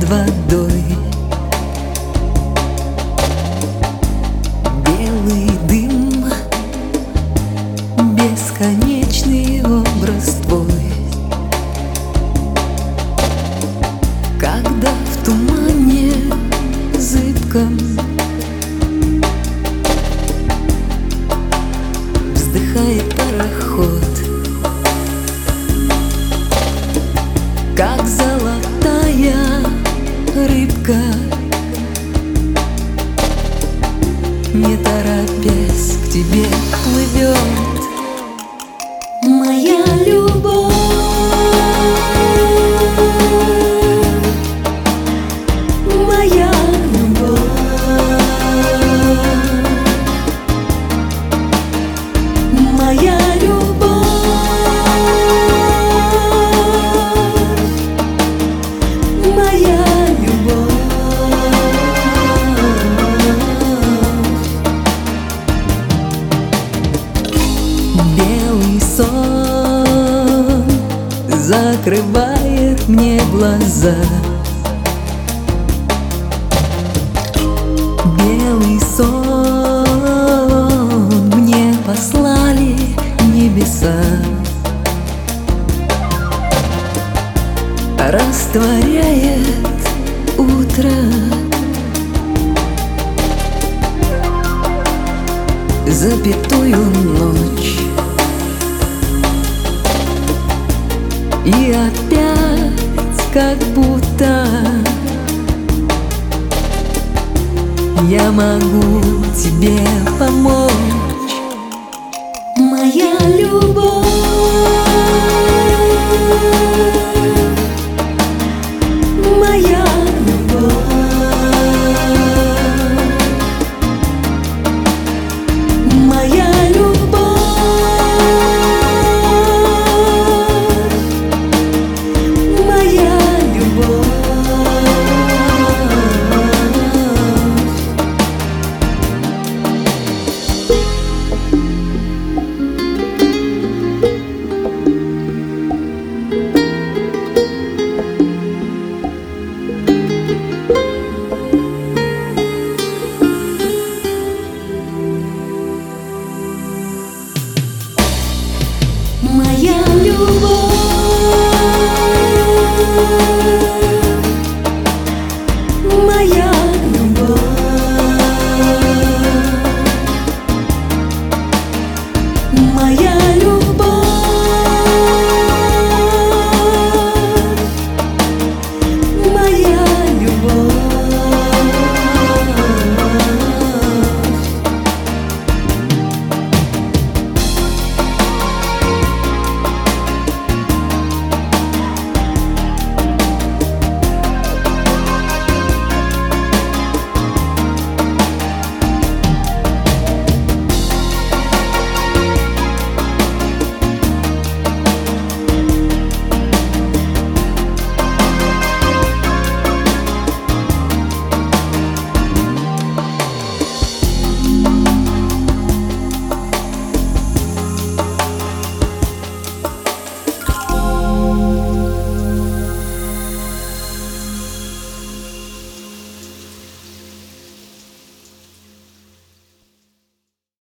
водой. Белый дым, бесконечный образ твой. Когда в тумане зыбком вздыхает пароход, как золотая рыбка, не торопясь к тебе плывет. Моя любовь, моя любовь, моя любовь, моя любовь. Белый сон закрывает мне глаза. Белый сон мне послали небеса. Растворяет утро, запятую ночь. И опять как будто я могу тебе помочь. Моя любовь,